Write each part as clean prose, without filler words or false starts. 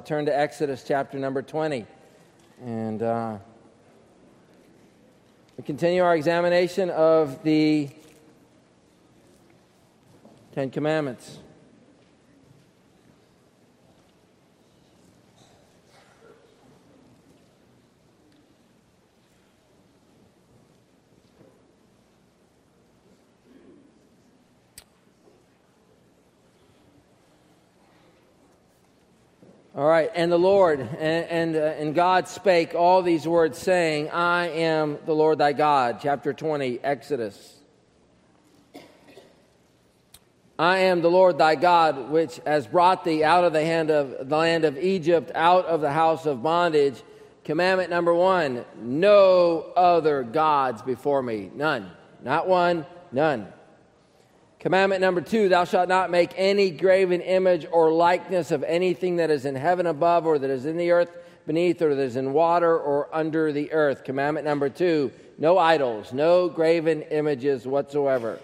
turn to Exodus chapter number 20. And we continue our examination of the Ten Commandments. All right, and the Lord, and God spake all these words, saying, I am the Lord thy God. Chapter 20, Exodus. I am the Lord thy God, which has brought thee out of the land of Egypt, out of the house of bondage. Commandment number 1, no other gods before me. None. Not one, none. Commandment number 2, thou shalt not make any graven image or likeness of anything that is in heaven above, or that is in the earth beneath, or that is in water or under the earth. Commandment number 2, no idols, no graven images whatsoever.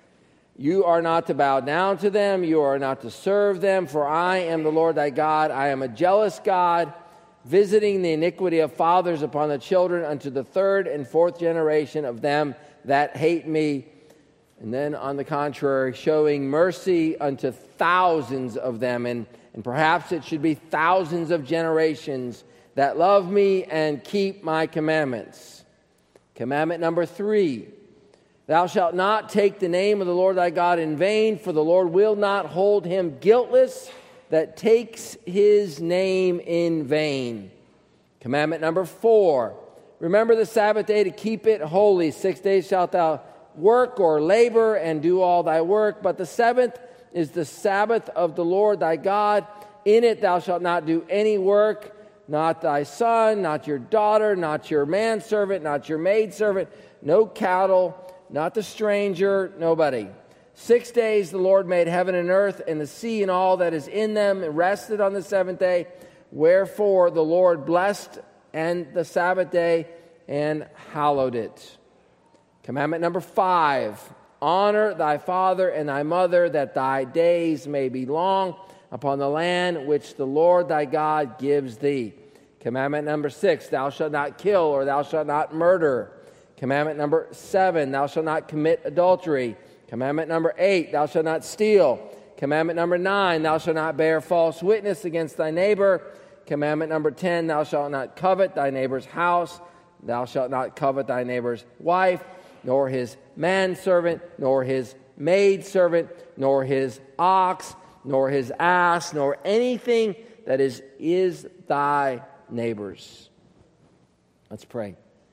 You are not to bow down to them, you are not to serve them, for I am the Lord thy God. I am a jealous God, visiting the iniquity of fathers upon the children unto the third and fourth generation of them that hate me. And then, on the contrary, showing mercy unto thousands of them, and perhaps it should be thousands of generations that love me and keep my commandments. Commandment number 3, thou shalt not take the name of the Lord thy God in vain, for the Lord will not hold him guiltless that takes his name in vain. Commandment number 4, remember the Sabbath day to keep it holy. 6 days shalt thou work or labor and do all thy work, but the seventh is the Sabbath of the Lord thy God. In it thou shalt not do any work, not thy son, not your daughter, not your manservant, not your maidservant, no cattle, not the stranger, nobody. 6 days the Lord made heaven and earth and the sea and all that is in them, and rested on the seventh day. Wherefore the Lord blessed and the Sabbath day and hallowed it. Commandment number 5, honor thy father and thy mother, that thy days may be long upon the land which the Lord thy God gives thee. Commandment number 6, thou shalt not kill, or thou shalt not murder. Commandment number 7, thou shalt not commit adultery. Commandment number 8, thou shalt not steal. Commandment number 9, thou shalt not bear false witness against thy neighbor. Commandment number 10, thou shalt not covet thy neighbor's house. Thou shalt not covet thy neighbor's wife, nor his manservant, nor his maidservant, nor his ox, nor his ass, nor anything that is thy neighbor's. Let's pray.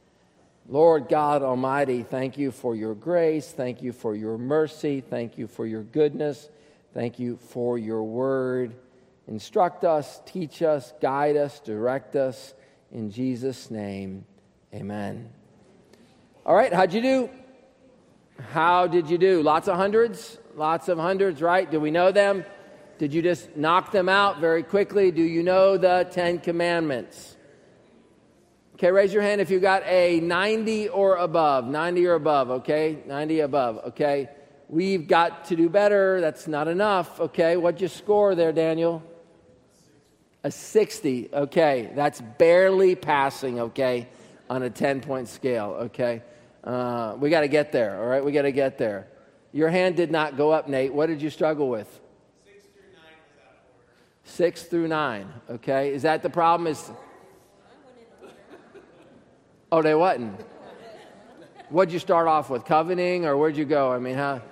Lord God Almighty, thank you for your grace. Thank you for your mercy. Thank you for your goodness. Thank you for your word. Instruct us, teach us, guide us, direct us. In Jesus' name, amen. All right, how'd you do? How did you do? Lots of hundreds? Lots of hundreds, right? Do we know them? Did you just knock them out very quickly? Do you know the Ten Commandments? Okay, raise your hand if you got a 90 or above. 90 or above, okay? 90 above, okay? We've got to do better. That's not enough, okay? What'd you score there, Daniel? A 60, okay. That's barely passing, okay, on a 10-point scale, okay? We got to get there, all right? We got to get there. Your hand did not go up, Nate. What did you struggle with? 6 through 9 was out of order. 6 through 9, okay? Is that the problem? Oh, they wasn't. What'd you start off with? Coveting, or where'd you go? All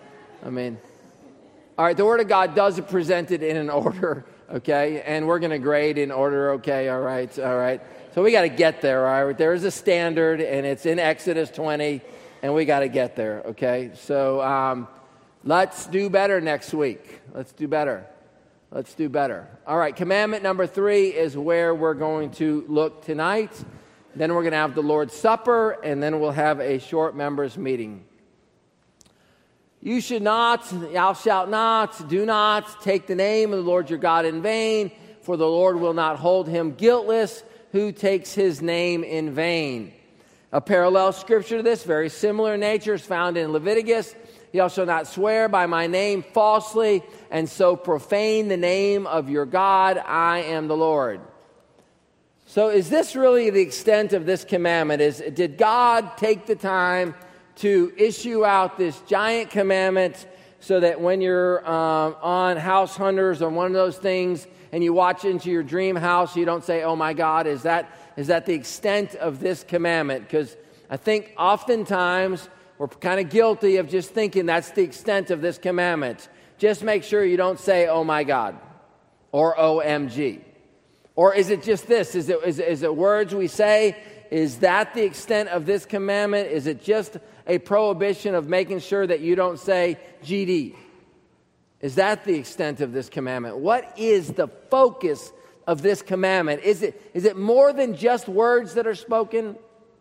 right, the Word of God does present it in an order, okay? And we're going to grade in order, okay? All right. So we got to get there, all right? There is a standard, and it's in Exodus 20, and we got to get there, okay? So let's do better next week. Let's do better. All right, commandment number 3 is where we're going to look tonight. Then we're going to have the Lord's Supper, and then we'll have a short members meeting. You should not, thou shalt not, do not take the name of the Lord your God in vain, for the Lord will not hold him guiltless who takes his name in vain. A parallel scripture to this, very similar in nature, is found in Leviticus Thou shalt not swear by my name falsely, and so profane the name of your God. I am the Lord. So is this really the extent of this commandment? Did God take the time to issue out this giant commandment so that when you're on House Hunters or one of those things and you watch into your dream house, you don't say, oh my God, is that the extent of this commandment? Because I think oftentimes we're kind of guilty of just thinking that's the extent of this commandment. Just make sure you don't say, oh my God, or OMG. Or is it just this? Is it words we say? Is that the extent of this commandment? Is it just a prohibition of making sure that you don't say GD? Is that the extent of this commandment? What is the focus of this commandment? Is it more than just words that are spoken?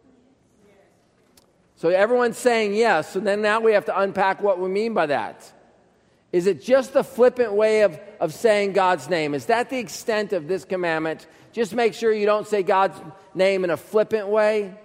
So everyone's saying yes, so then now we have to unpack what we mean by that. Is it just the flippant way of saying God's name? Is that the extent of this commandment? Just make sure you don't say God's name in a flippant way.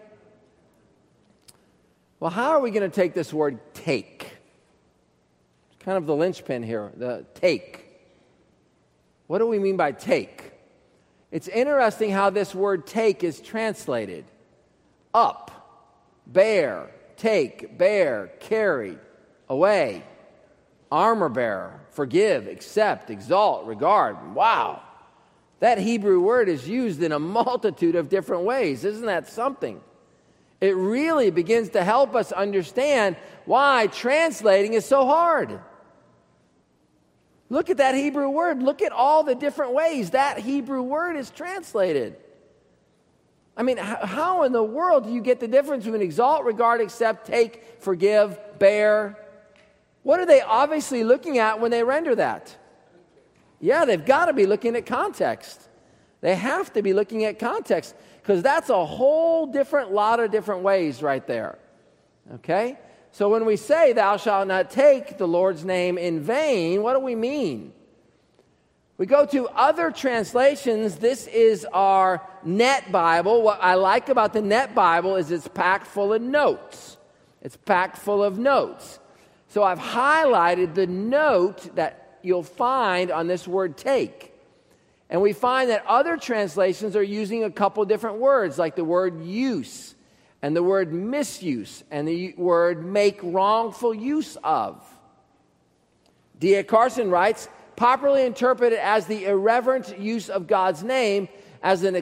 Well, how are we going to take this word take? It's kind of the linchpin here, the take. What do we mean by take? It's interesting how this word take is translated. Up. Bear, take, bear, carry, away, armor bearer, forgive, accept, exalt, regard. Wow. That Hebrew word is used in a multitude of different ways. Isn't that something? It really begins to help us understand why translating is so hard. Look at that Hebrew word. Look at all the different ways that Hebrew word is translated. I mean, how in the world do you get the difference between exalt, regard, accept, take, forgive, bear? What are they obviously looking at when they render that? Yeah, they've got to be looking at context. They have to be looking at context because that's a whole different lot of different ways right there. Okay? So when we say, thou shalt not take the Lord's name in vain, what do we mean? We go to other translations. This is our Net Bible. What I like about the Net Bible is it's packed full of notes. It's packed full of notes. So I've highlighted the note that you'll find on this word take. And we find that other translations are using a couple different words, like the word use, and the word misuse, and the word make wrongful use of. D.A. Carson writes, properly interpreted as the irreverent use of God's name as an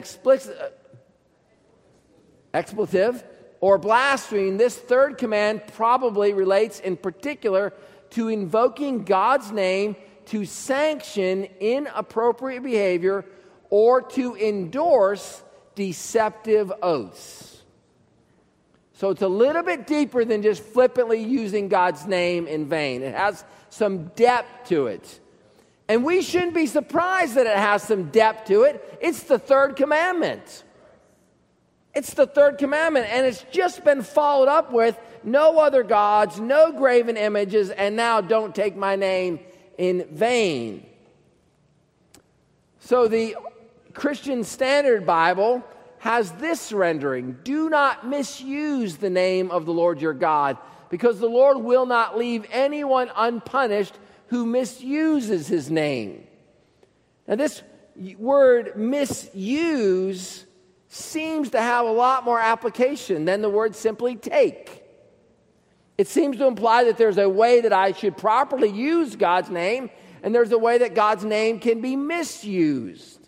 expletive or blasphemy, this third command probably relates in particular to invoking God's name to sanction inappropriate behavior or to endorse deceptive oaths. So it's a little bit deeper than just flippantly using God's name in vain. It has some depth to it. And we shouldn't be surprised that it has some depth to it. It's the third commandment. It's the third commandment, and it's just been followed up with no other gods, no graven images, and now don't take my name in vain. So the Christian Standard Bible has this rendering: do not misuse the name of the Lord your God, because the Lord will not leave anyone unpunished who misuses his name. Now this word misuse seems to have a lot more application than the word simply take. It seems to imply that there's a way that I should properly use God's name, and there's a way that God's name can be misused.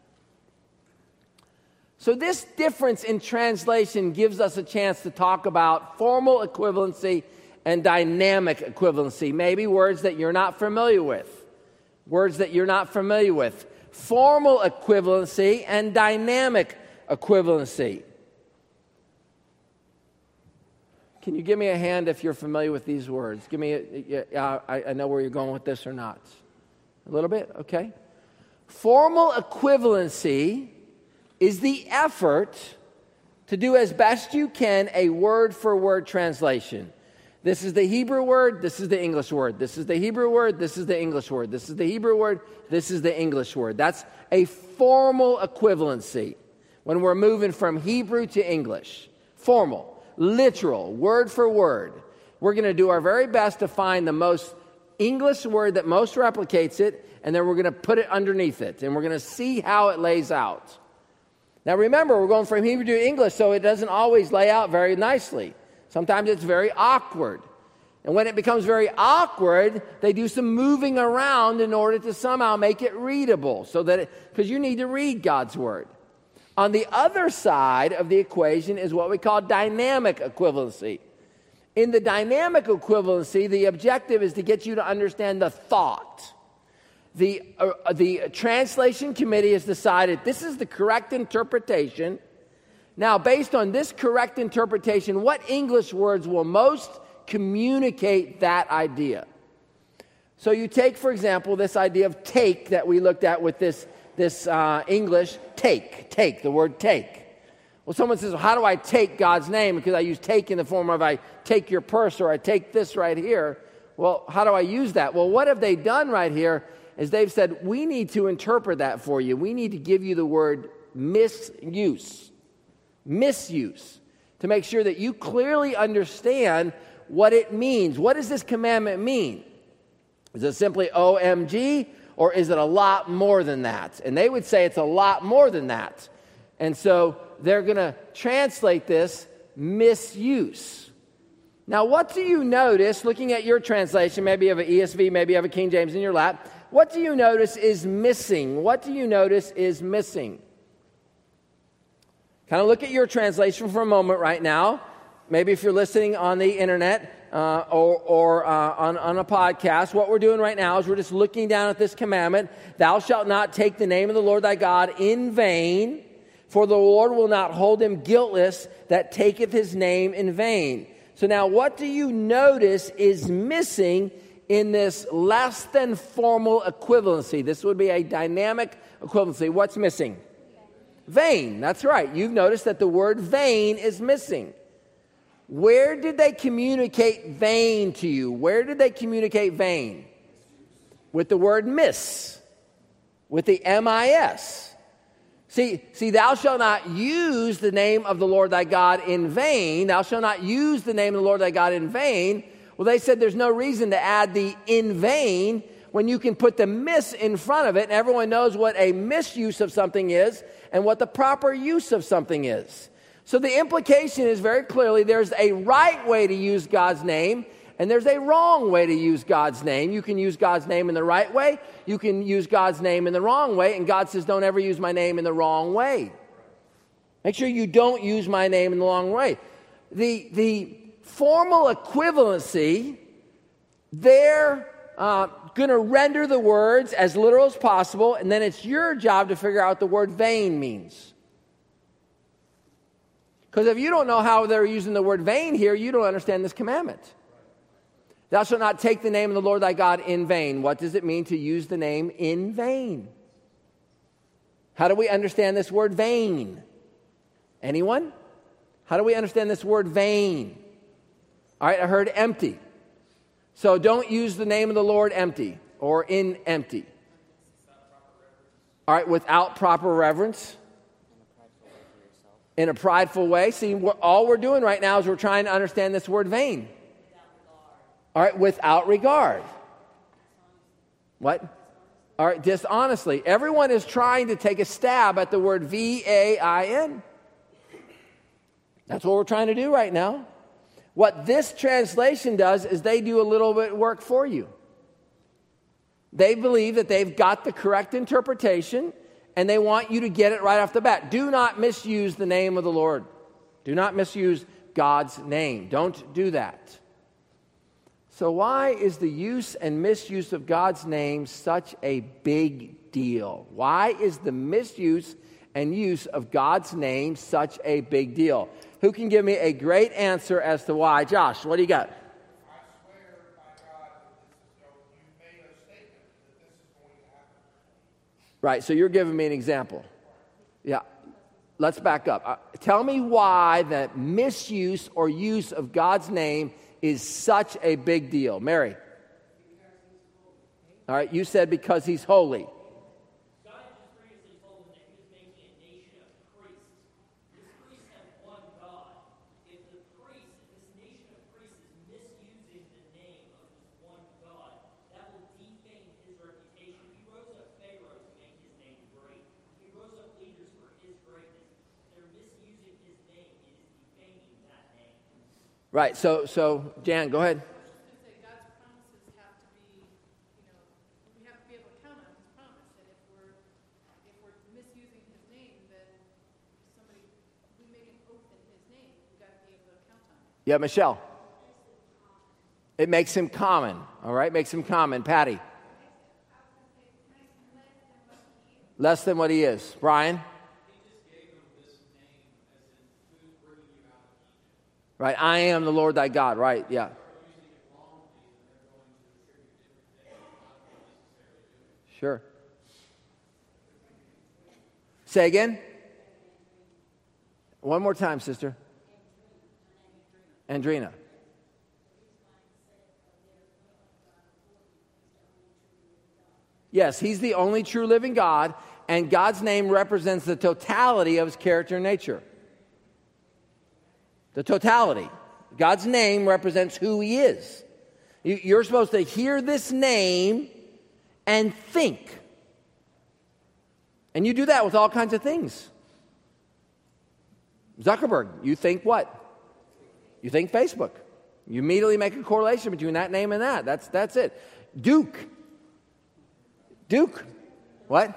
So this difference in translation gives us a chance to talk about formal equivalency and dynamic equivalency. Maybe words that you're not familiar with. Words that you're not familiar with. Formal equivalency and dynamic equivalency. Can you give me a hand if you're familiar with these words? Give me I know where you're going with this or not. A little bit? Okay. Formal equivalency is the effort to do as best you can a word-for-word translation. This is the Hebrew word, this is the English word. This is the Hebrew word, this is the English word. This is the Hebrew word, this is the English word. That's a formal equivalency when we're moving from Hebrew to English. Formal, literal, word for word. we're going to do our very best to find the most English word that most replicates it, and then we're going to put it underneath it, and we're going to see how it lays out. Now remember, we're going from Hebrew to English, so it doesn't always lay out very nicely. Sometimes it's very awkward. And when it becomes very awkward, they do some moving around in order to somehow make it readable, so that because you need to read God's word. On the other side of the equation is what we call dynamic equivalency. In the dynamic equivalency, the objective is to get you to understand the thought. The translation committee has decided this is the correct interpretation. Now, based on this correct interpretation, what English words will most communicate that idea? So you take, for example, this idea of take that we looked at with this English, take, the word take. Well, someone says, well, how do I take God's name? Because I use take in the form of I take your purse or I take this right here. Well, how do I use that? Well, what have they done right here is they've said, we need to interpret that for you. We need to give you the word misuse, to make sure that you clearly understand what it means. What does this commandment mean? Is it simply OMG, or is it a lot more than that? And they would say it's a lot more than that. And so they're going to translate this misuse. Now, what do you notice, looking at your translation, maybe you have an ESV, maybe you have a King James in your lap, what do you notice is missing? What do you notice is missing? Kind of look at your translation for a moment right now. Maybe if you're listening on the internet or on a podcast, what we're doing right now is we're just looking down at this commandment, thou shalt not take the name of the Lord thy God in vain, for the Lord will not hold him guiltless that taketh his name in vain. So now what do you notice is missing in this less than formal equivalency? This would be a dynamic equivalency. What's missing? Vain. That's right. You've noticed that the word vain is missing. Where did they communicate vain to you? Where did they communicate vain? With the word miss. With the M-I-S. See, thou shalt not use the name of the Lord thy God in vain. Thou shalt not use the name of the Lord thy God in vain. Well, they said there's no reason to add the in vain when you can put the miss in front of it, and everyone knows what a misuse of something is and what the proper use of something is. So the implication is very clearly there's a right way to use God's name, and there's a wrong way to use God's name. You can use God's name in the right way. You can use God's name in the wrong way. And God says, don't ever use my name in the wrong way. Make sure you don't use my name in the wrong way. The formal equivalency, they're going to render the words as literal as possible. And then it's your job to figure out what the word vain means. Because if you don't know how they're using the word vain here, you don't understand this commandment. Thou shalt not take the name of the Lord thy God in vain. What does it mean to use the name in vain? How do we understand this word vain? Anyone? How do we understand this word vain? All right, I heard empty. So don't use the name of the Lord empty or in empty. All right, without proper reverence. In a prideful way. See, all we're doing right now is we're trying to understand this word vain. All right, without regard. What? All right, dishonestly. Everyone is trying to take a stab at the word V-A-I-N. That's what we're trying to do right now. What this translation does is they do a little bit of work for you. They believe that they've got the correct interpretation, and they want you to get it right off the bat. Do not misuse the name of the Lord. Do not misuse God's name. Don't do that. So why is the use and misuse of God's name such a big deal? Why is the misuse and use of God's name such a big deal? Who can give me a great answer as to why? Josh, what do you got? I swear by God that you made a statement that this is going to happen. Right, so you're giving me an example. Yeah, let's back up. Tell me why the misuse or use of God's name is such a big deal. Mary. All right, you said because he's holy. God just previously told them that he was making a nation of priests. These priests have one God. If this nation of priests is misusing Right. So Jan, go ahead. God's promises have to be, we have to be able to count on his promise. And if we're misusing his name, then we make an oath in his name, we've got to be able to count on it. Yeah, Michelle. It makes him common. All right, makes him common. Patty. Less than what he is. Brian. Right, I am the Lord thy God. Right, yeah. Sure. Say again. One more time, sister. Andrina. Yes, he's the only true living God, and God's name represents the totality of his character and nature. The totality. God's name represents who he is. You're supposed to hear this name and think. And you do that with all kinds of things. Zuckerberg, you think what? You think Facebook. You immediately make a correlation between that name and that. That's it. Duke. What?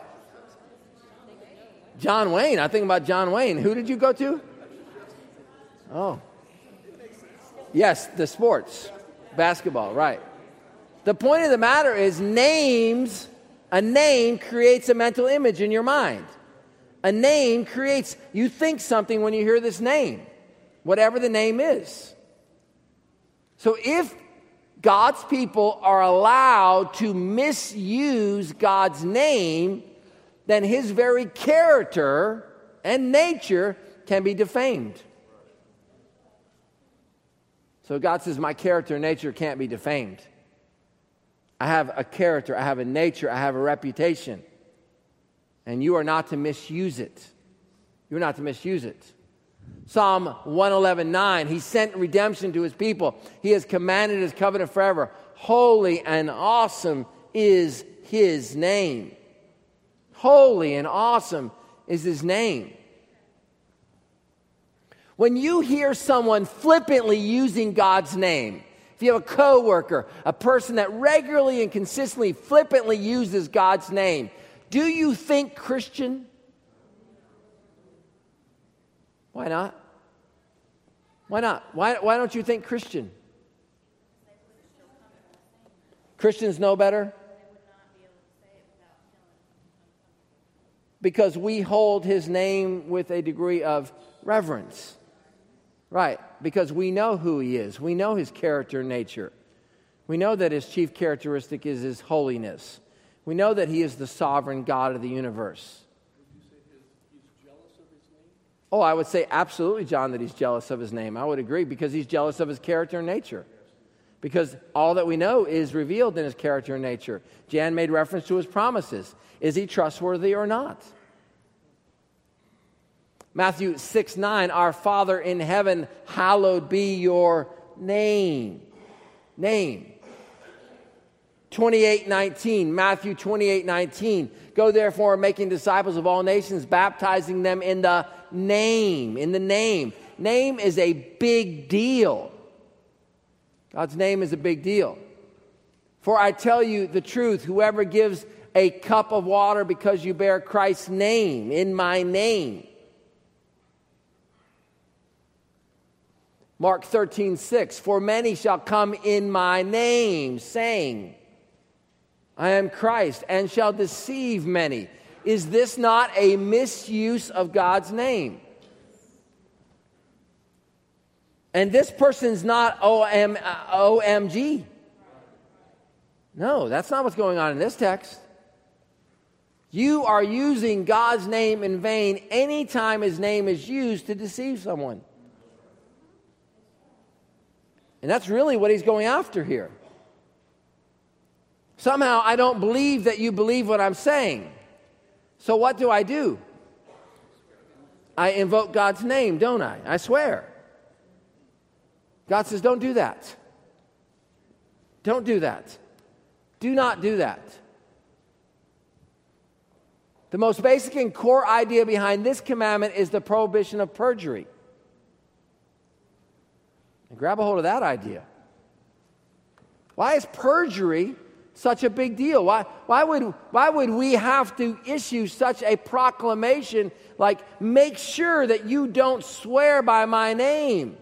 John Wayne. I think about John Wayne. Who did you go to? Oh. Yes, the sports. Basketball, right. The point of the matter is a name creates a mental image in your mind. A name creates, you think something when you hear this name, whatever the name is. So if God's people are allowed to misuse God's name, then his very character and nature can be defamed. So God says, my character and nature can't be defamed. I have a character, I have a nature, I have a reputation. And you are not to misuse it. You're not to misuse it. Psalm 111:9, he sent redemption to his people. He has commanded his covenant forever. Holy and awesome is his name. Holy and awesome is his name. When you hear someone flippantly using God's name, if you have a coworker, a person that regularly and consistently flippantly uses God's name, do you think Christian? Why not? Why not? Why don't you think Christian? Christians know better? Because we hold his name with a degree of reverence. Right, because we know who he is. We know his character and nature. We know that his chief characteristic is his holiness. We know that he is the sovereign God of the universe. Would you say he's jealous of his name? Oh, I would say absolutely, John, that he's jealous of his name. I would agree, because he's jealous of his character and nature. Because all that we know is revealed in his character and nature. Jan made reference to his promises. Is he trustworthy or not? Matthew 6:9, our Father in heaven, hallowed be your name. Name. 28:19, Matthew 28:19, go therefore making disciples of all nations, baptizing them in the name. In the name. Name is a big deal. God's name is a big deal. For I tell you the truth, whoever gives a cup of water because you bear Christ's name, in my name. Mark 13:6, for many shall come in my name, saying, I am Christ, and shall deceive many. Is this not a misuse of God's name? And this person's not OMG. No, that's not what's going on in this text. You are using God's name in vain anytime his name is used to deceive someone. And that's really what he's going after here. Somehow I don't believe that you believe what I'm saying. So what do? I invoke God's name, don't I? I swear. God says, don't do that. Don't do that. Do not do that. The most basic and core idea behind this commandment is the prohibition of perjury. And grab a hold of that idea. Why is perjury such a big deal? Why would we have to issue such a proclamation like, make sure that you don't swear by my name?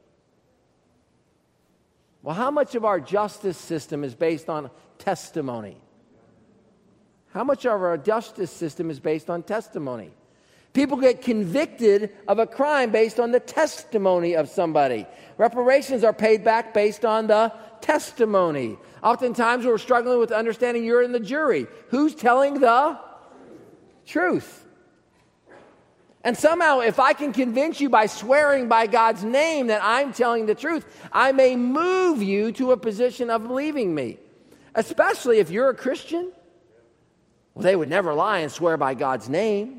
Well, how much of our justice system is based on testimony? How much of our justice system is based on testimony? People get convicted of a crime based on the testimony of somebody. Reparations are paid back based on the testimony. Oftentimes we're struggling with understanding you're in the jury. Who's telling the truth? And somehow, if I can convince you by swearing by God's name that I'm telling the truth, I may move you to a position of believing me. Especially if you're a Christian. Well, they would never lie and swear by God's name.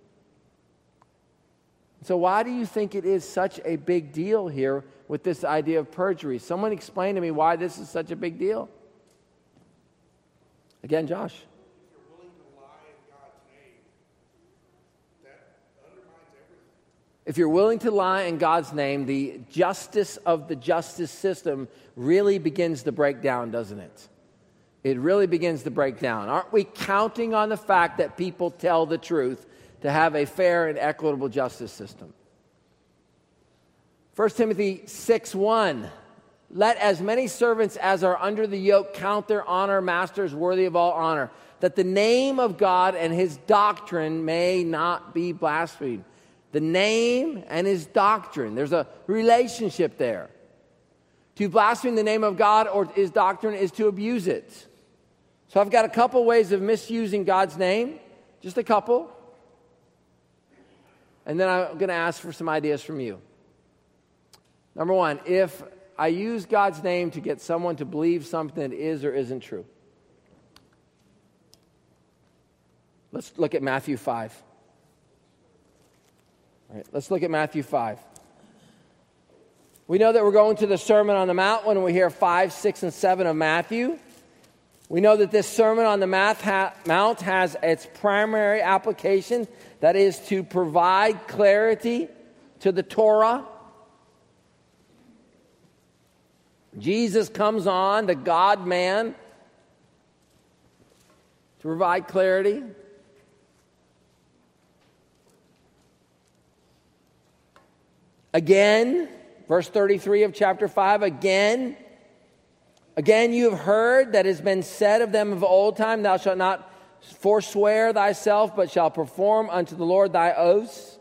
So why do you think it is such a big deal here with this idea of perjury? Someone explain to me why this is such a big deal. Again, Josh. If you're willing to lie in God's name, that undermines everything. If you're willing to lie in God's name, the justice of the justice system really begins to break down, doesn't it? It really begins to break down. Aren't we counting on the fact that people tell the truth to have a fair and equitable justice system? 1 Timothy 6:1. Let as many servants as are under the yoke count their honor masters worthy of all honor, that the name of God and his doctrine may not be blasphemed. The name and his doctrine. There's a relationship there. To blaspheme the name of God or his doctrine is to abuse it. So I've got a couple ways of misusing God's name. Just a couple. And then I'm going to ask for some ideas from you. Number one, if I use God's name to get someone to believe something that is or isn't true. Let's look at Matthew 5. All right, let's look at Matthew 5. We know that we're going to the Sermon on the Mount when we hear 5, 6, and 7 of Matthew. We know that this Sermon on the Mount has its primary application, that is to provide clarity to the Torah. Jesus comes on, the God-man, to provide clarity. Again, verse 33 of chapter 5, again you have heard that it has been said of them of old time, thou shalt not forswear thyself, but shalt perform unto the Lord thy oaths.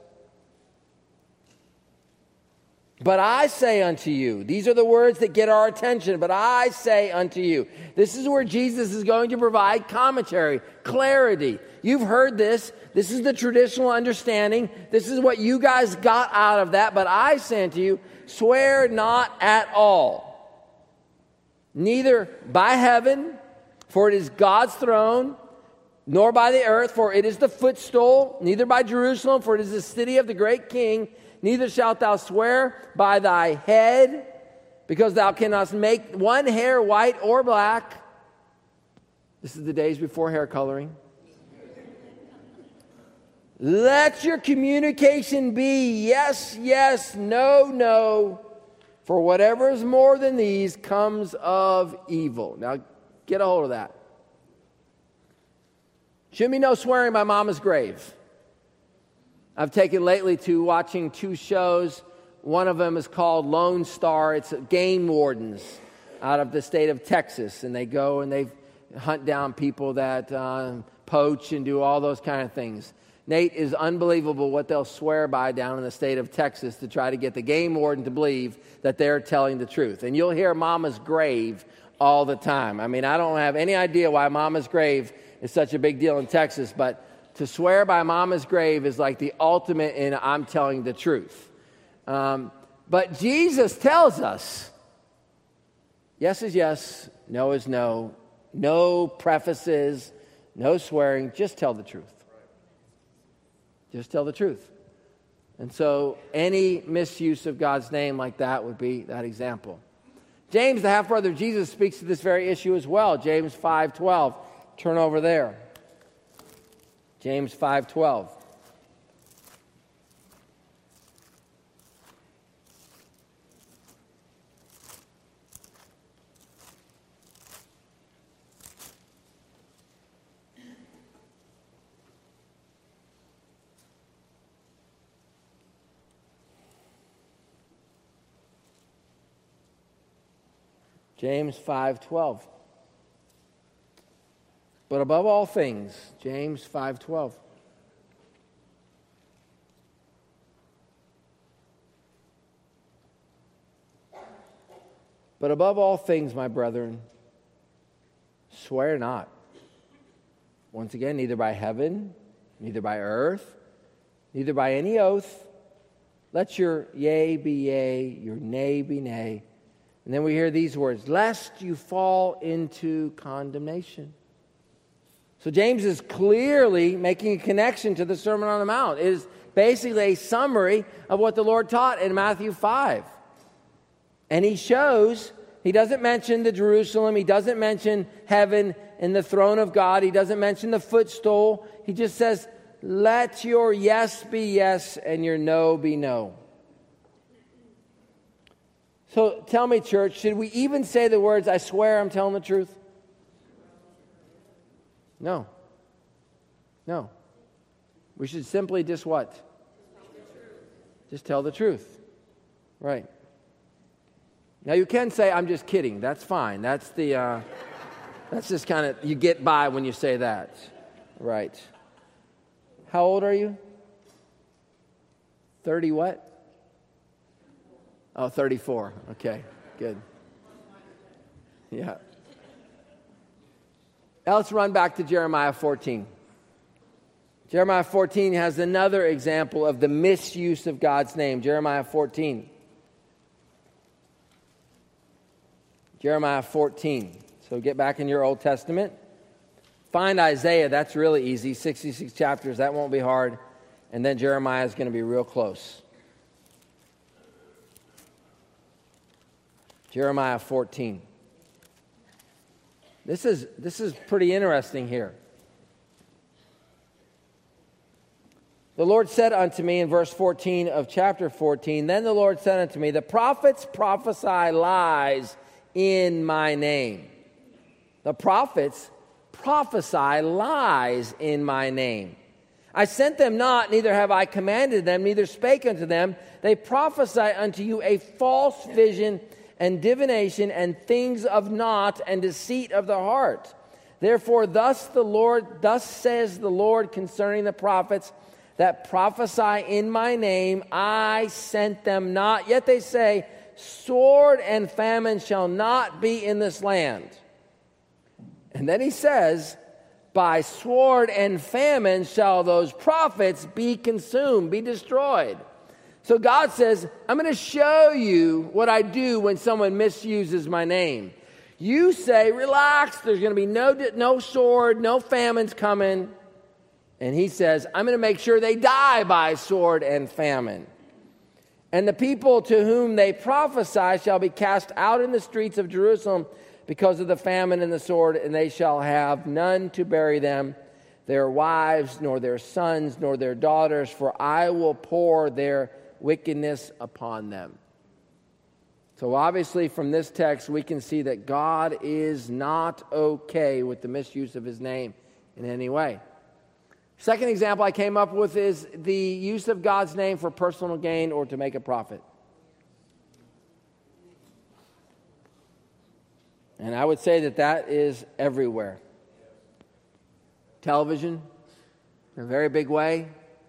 But I say unto you, these are the words that get our attention, but I say unto you. This is where Jesus is going to provide commentary, clarity. You've heard this. This is the traditional understanding. This is what you guys got out of that. But I say unto you, swear not at all. Neither by heaven, for it is God's throne, nor by the earth, for it is the footstool, neither by Jerusalem, for it is the city of the great king. Neither shalt thou swear by thy head, because thou cannot make one hair white or black. This is the days before hair coloring. Let your communication be yes, yes, no, no. For whatever is more than these comes of evil. Now, get a hold of that. Should be no swearing by mama's grave. I've taken lately to watching 2 shows. One of them is called Lone Star. It's game wardens out of the state of Texas. And they go and they hunt down people that poach and do all those kind of things. Nate, is unbelievable what they'll swear by down in the state of Texas to try to get the game warden to believe that they're telling the truth. And you'll hear mama's grave all the time. I mean, I don't have any idea why mama's grave is such a big deal in Texas, but to swear by mama's grave is like the ultimate in I'm telling the truth. But Jesus tells us, yes is yes, no is no, no prefaces, no swearing, just tell the truth. Just tell the truth. And so any misuse of God's name like that would be that example. James, the half-brother of Jesus, speaks to this very issue as well. James 5:12. Turn over there. James 5:12. James 5:12. But above all things, James 5:12. But above all things, my brethren, swear not. Once again, neither by heaven, neither by earth, neither by any oath. Let your yea be yea, your nay be nay. And then we hear these words, lest you fall into condemnation. So James is clearly making a connection to the Sermon on the Mount. It is basically a summary of what the Lord taught in Matthew 5. And he shows, he doesn't mention the Jerusalem, he doesn't mention heaven and the throne of God, he doesn't mention the footstool. He just says, let your yes be yes and your no be no. So tell me, church, should we even say the words, I swear I'm telling the truth? No. No. We should simply just what? Just tell the truth. Right. Now you can say, I'm just kidding. That's fine. That's just kind of, you get by when you say that. Right. How old are you? 30 what? Oh, 34. Okay, good. Yeah. Now let's run back to Jeremiah 14. Jeremiah 14 has another example of the misuse of God's name. Jeremiah 14. Jeremiah 14. So get back in your Old Testament. Find Isaiah. That's really easy. 66 chapters. That won't be hard. And then Jeremiah is going to be real close. Jeremiah 14. This is pretty interesting here. The Lord said unto me in verse 14 of chapter 14, then the Lord said unto me, the prophets prophesy lies in my name. The prophets prophesy lies in my name. I sent them not, neither have I commanded them, neither spake unto them. They prophesy unto you a false vision and divination and things of naught and deceit of the heart. Therefore, thus says the Lord concerning the prophets that prophesy in my name, I sent them not. Yet they say, sword and famine shall not be in this land. And then he says, by sword and famine shall those prophets be consumed, be destroyed. So God says, I'm going to show you what I do when someone misuses my name. You say, relax, there's going to be no sword, no famine's coming. And he says, I'm going to make sure they die by sword and famine. And the people to whom they prophesy shall be cast out in the streets of Jerusalem because of the famine and the sword, and they shall have none to bury them, their wives, nor their sons, nor their daughters, for I will pour their wickedness upon them. So obviously from this text we can see that God is not okay with the misuse of his name in any way. Second example I came up with is the use of God's name for personal gain or to make a profit. And I would say that is everywhere. Television, in a very big way.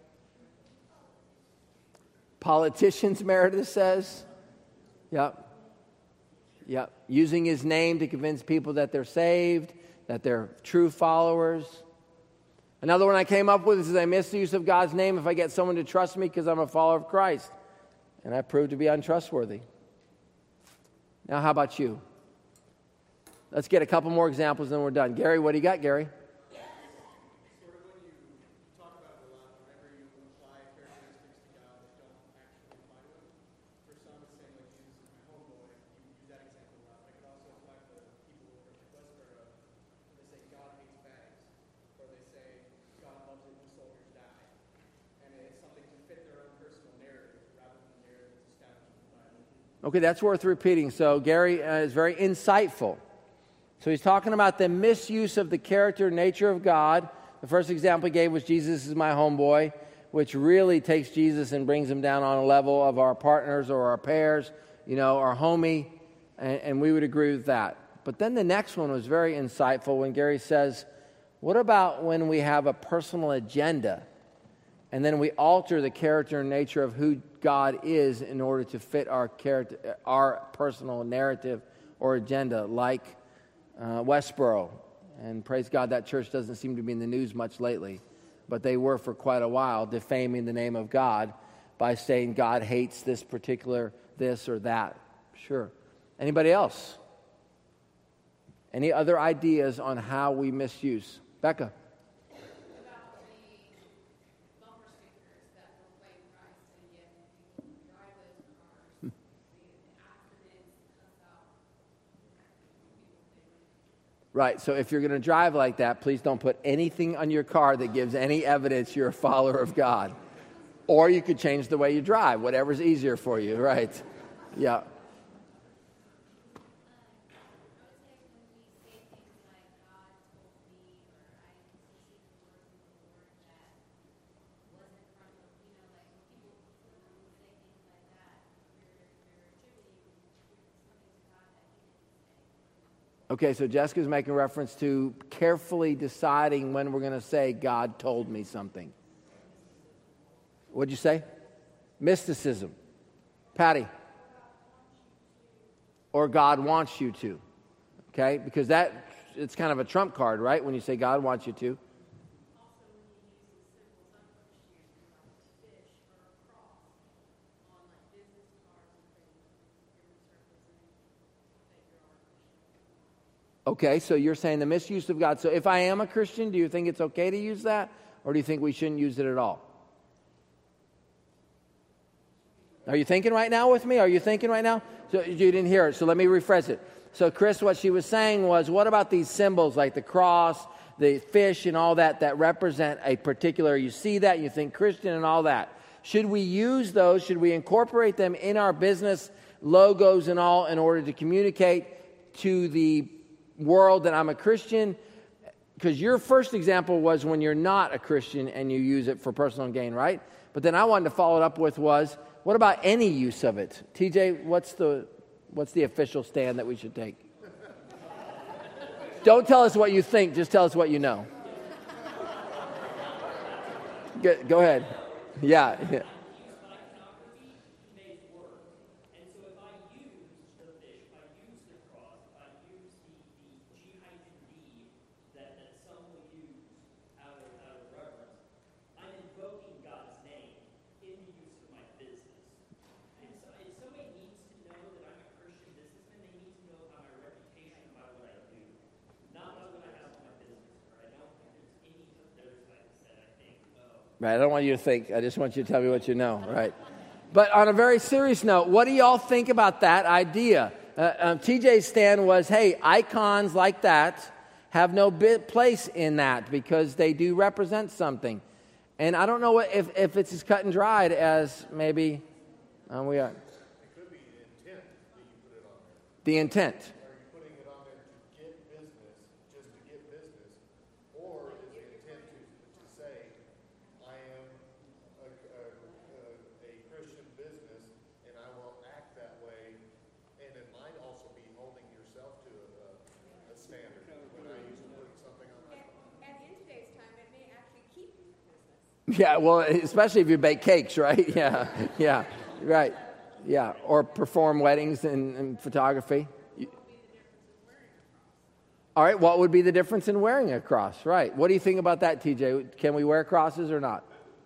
Politicians, Meredith says. Yep. Using his name to convince people that they're saved, that they're true followers. Another one I came up with is a misuse of God's name if I get someone to trust me because I'm a follower of Christ. And I prove to be untrustworthy. Now, how about you? Let's get a couple more examples and then we're done. Gary, what do you got, Gary? Sort of when you talk about it a lot, whenever you apply characteristics to God that don't actually apply to him. For some, it's saying, like, Jesus is my homeboy. You use that example a lot. I could also apply to people who are like Westboro. They say God hates bags. Or they say God loves it when soldiers die. And it's something to fit their own personal narrative rather than the narrative that's established in the Bible. Okay, that's worth repeating. So Gary is very insightful. So he's talking about the misuse of the character and nature of God. The first example he gave was Jesus is my homeboy, which really takes Jesus and brings him down on a level of our partners or our pairs, our homie. And we would agree with that. But then the next one was very insightful when Gary says, what about when we have a personal agenda and then we alter the character and nature of who God is in order to fit our personal narrative or agenda, like Westboro. And praise God, that church doesn't seem to be in the news much lately, but they were for quite a while, defaming the name of God by saying God hates this particular this or that. Sure. Anybody else? Any other ideas on how we misuse? Becca? About the bumper stickers that proclaim Christ, and yet people drive those cars, the accidents, cuss out people. Right, so if you're going to drive like that, please don't put anything on your car that gives any evidence you're a follower of God. Or you could change the way you drive, whatever's easier for you, right? Yeah. Okay, so Jessica's making reference to carefully deciding when we're going to say, God told me something. What'd you say? Mysticism. Patty? Or God wants you to. Okay, because it's kind of a trump card, right? When you say God wants you to. Okay, so you're saying the misuse of God. So if I am a Christian, do you think it's okay to use that? Or do you think we shouldn't use it at all? Are you thinking right now with me? Are you thinking right now? So you didn't hear it, so let me rephrase it. So Chris, what she was saying was, what about these symbols like the cross, the fish and all that represent a particular, you see that, you think Christian and all that. Should we use those? Should we incorporate them in our business logos and all in order to communicate to the world that I'm a Christian? Because your first example was when you're not a Christian and you use it for personal gain, right? But then I wanted to follow it up with was, what about any use of it? TJ, what's the official stand that we should take? Don't tell us what you think, just tell us what you know. Go ahead. Yeah. Right, I don't want you to think. I just want you to tell me what you know, right? But on a very serious note, what do y'all think about that idea? TJ's stand was, hey, icons like that have no place in that because they do represent something. And I don't know if it's as cut and dried as maybe we are. It could be the intent that you put it on there. The intent. Are you putting it on there to get business, just to get business? Or is the intent to say, I am a Christian business and I will act that way? And it might also be holding yourself to a standard when I use putting something on my phone. And in today's time, it may actually keep you in business. Yeah, well, especially if you bake cakes, right? Yeah, right. Yeah, or perform weddings and photography. All right, what would be the difference in wearing a cross? Right. What do you think about that, TJ? Can we wear crosses or not?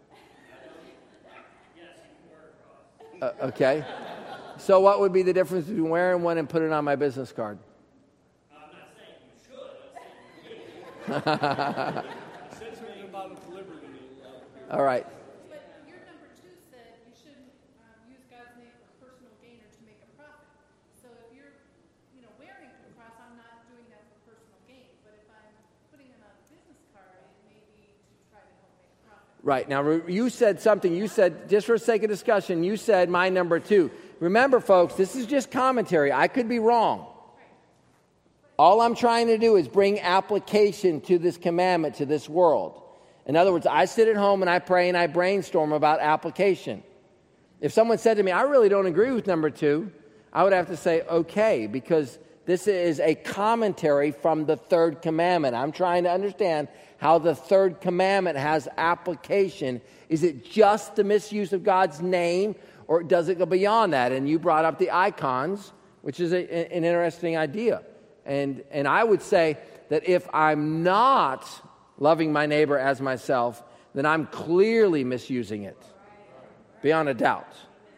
Yes, you can wear a cross. Okay. So what would be the difference between wearing one and putting it on my business card? I'm not saying you should, I'm saying you will. Said something about its liberty. All right. But your number 2 said you shouldn't use God's name for personal gain or to make a profit. So if you're, wearing a cross, I'm not doing that for personal gain. But if I'm putting it on a business card, it may be to try to help make a profit. Right. Now, you said something. You said, just for sake of discussion, you said my number 2. Remember, folks, this is just commentary. I could be wrong. All I'm trying to do is bring application to this commandment, to this world. In other words, I sit at home and I pray and I brainstorm about application. If someone said to me, I really don't agree with number 2, I would have to say, okay, because this is a commentary from the third commandment. I'm trying to understand how the third commandment has application. Is it just the misuse of God's name, or does it go beyond that? And you brought up the icons, which is an interesting idea. And I would say that if I'm not loving my neighbor as myself, then I'm clearly misusing it, beyond a doubt.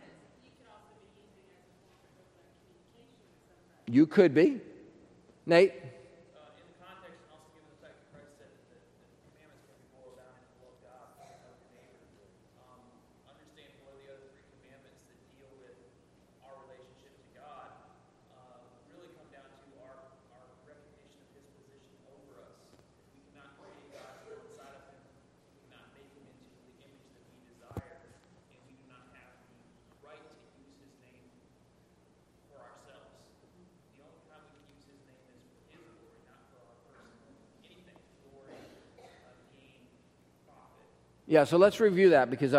You could be. Nate? In the context, and also given the fact that Christ said that the commandments can be boiled down into love God and love your neighbor, understanding what are the other three commandments that deal with our relationship to God really come down to our recognition of His position over us. We cannot create God outside of Him. We cannot make Him into the image that we desire, and we do not have the right to use His name for ourselves. The only time we can use His name is for His glory, not for our personal anything, glory, gain, profit. Yeah, so let's review that, because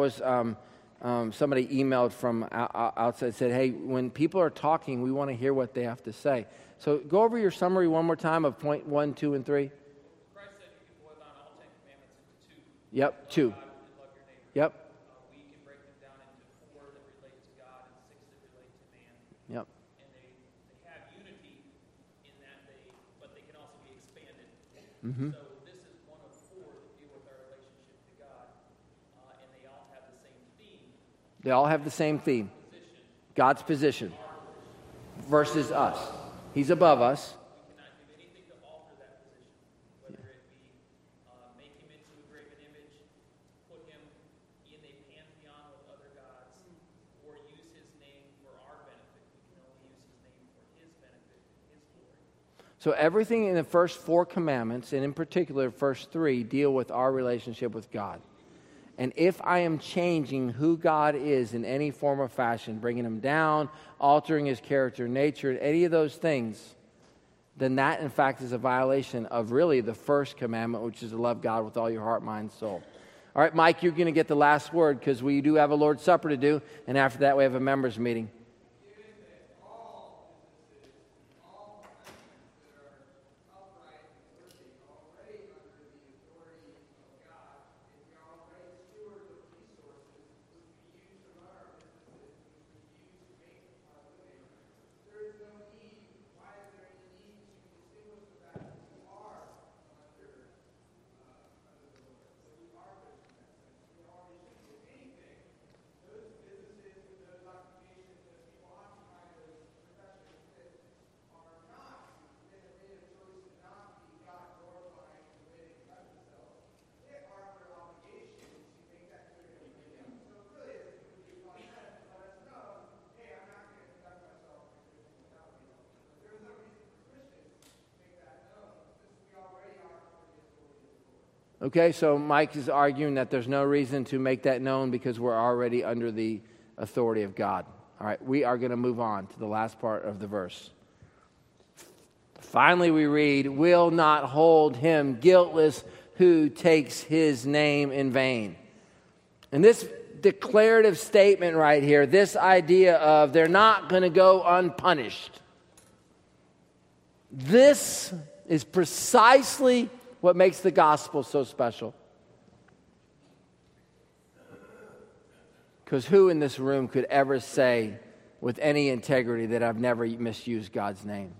somebody emailed from outside, said, hey, when people are talking, we want to hear what they have to say. So go over your summary one more time of point 1, 2, and 3. Christ said you can boil down all 10 commandments into 2. Yep, 2. Love God and love your neighbor. Yep, We can break them down into 4 that relate to God and 6 that relate to man. yep. And they have unity in that but they can also be expanded. Mm-hmm. So this is one of 4 that deal with our relationship to God, and they all have the same theme. They all have the same theme. God's position versus us. He's above us. We cannot do anything to alter that position, whether it be make Him into a graven image, put Him in a pantheon with other gods, or use His name for our benefit. We can only use His name for His benefit, His glory. So everything in the first 4 commandments, and in particular first 3, deal with our relationship with God. And if I am changing who God is in any form or fashion, bringing Him down, altering His character, nature, any of those things, then that, in fact, is a violation of really the first commandment, which is to love God with all your heart, mind, soul. All right, Mike, you're going to get the last word, because we do have a Lord's Supper to do, and after that we have a members' meeting. Okay, so Mike is arguing that there's no reason to make that known because we're already under the authority of God. All right, we are going to move on to the last part of the verse. Finally, we read, will not hold him guiltless who takes his name in vain. And this declarative statement right here, this idea of they're not going to go unpunished. This is precisely what makes the gospel so special. Because who in this room could ever say with any integrity that I've never misused God's name?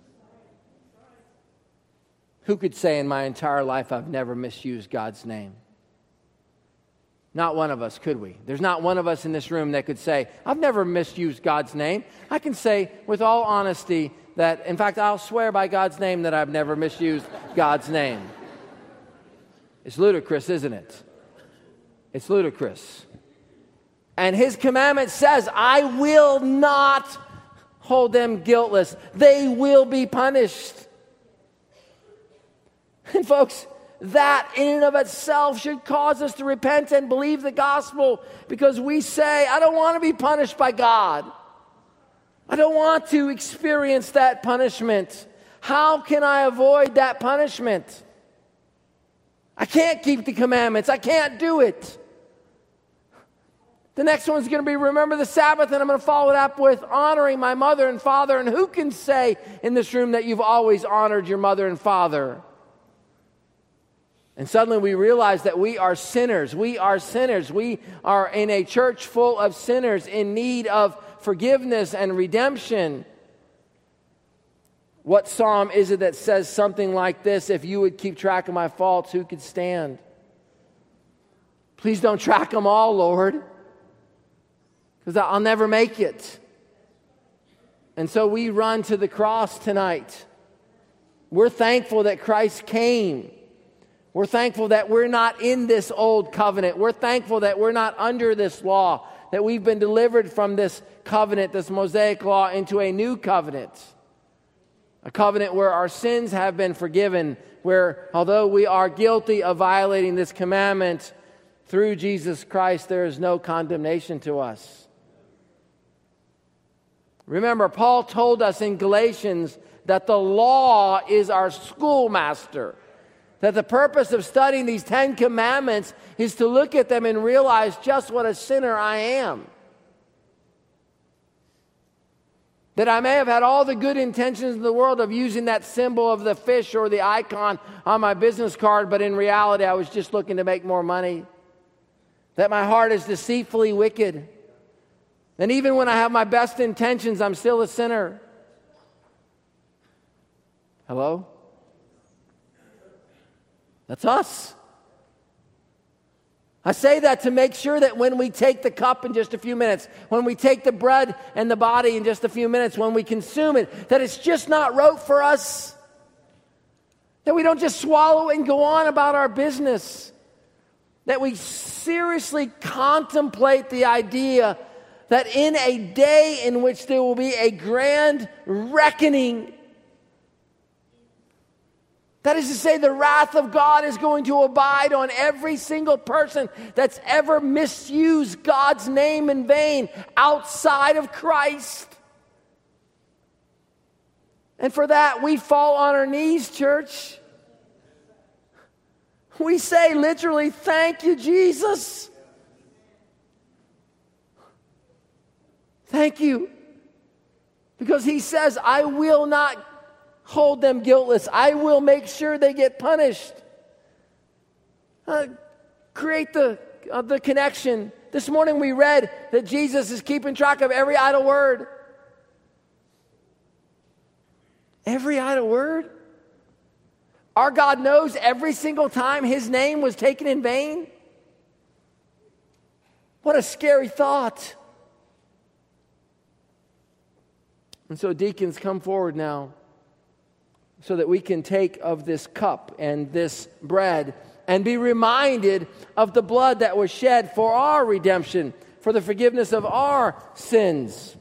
Who could say in my entire life I've never misused God's name? Not one of us, could we? There's not one of us in this room that could say, I've never misused God's name. I can say with all honesty that, in fact, I'll swear by God's name that I've never misused God's name. It's ludicrous, isn't it? It's ludicrous. And His commandment says, I will not hold them guiltless. They will be punished. And folks, that in and of itself should cause us to repent and believe the gospel, because we say, I don't want to be punished by God. I don't want to experience that punishment. How can I avoid that punishment? I can't keep the commandments. I can't do it. The next one's going to be remember the Sabbath, and I'm going to follow it up with honoring my mother and father. And who can say in this room that you've always honored your mother and father? And suddenly we realize that we are sinners. We are sinners. We are in a church full of sinners in need of forgiveness and redemption. What psalm is it that says something like this? If you would keep track of my faults, who could stand? Please don't track them all, Lord, because I'll never make it. And so we run to the cross tonight. We're thankful that Christ came. We're thankful that we're not in this old covenant. We're thankful that we're not under this law, that we've been delivered from this covenant, this Mosaic law, into a new covenant. A covenant where our sins have been forgiven, where although we are guilty of violating this commandment, through Jesus Christ there is no condemnation to us. Remember, Paul told us in Galatians that the law is our schoolmaster. That the purpose of studying these 10 commandments is to look at them and realize just what a sinner I am. That I may have had all the good intentions in the world of using that symbol of the fish or the icon on my business card, but in reality I was just looking to make more money. That my heart is deceitfully wicked. And even when I have my best intentions, I'm still a sinner. Hello? That's us. I say that to make sure that when we take the cup in just a few minutes, when we take the bread and the body in just a few minutes, when we consume it, that it's just not rote for us. That we don't just swallow it and go on about our business. That we seriously contemplate the idea that in a day in which there will be a grand reckoning, that is to say, the wrath of God is going to abide on every single person that's ever misused God's name in vain outside of Christ. And for that, we fall on our knees, church. We say literally, thank you, Jesus. Thank you. Because he says, I will not hold them guiltless. I will make sure they get punished. Create the connection. This morning we read that Jesus is keeping track of every idle word. Every idle word? Our God knows every single time his name was taken in vain? What a scary thought. And so deacons, come forward now, so that we can take of this cup and this bread and be reminded of the blood that was shed for our redemption, for the forgiveness of our sins.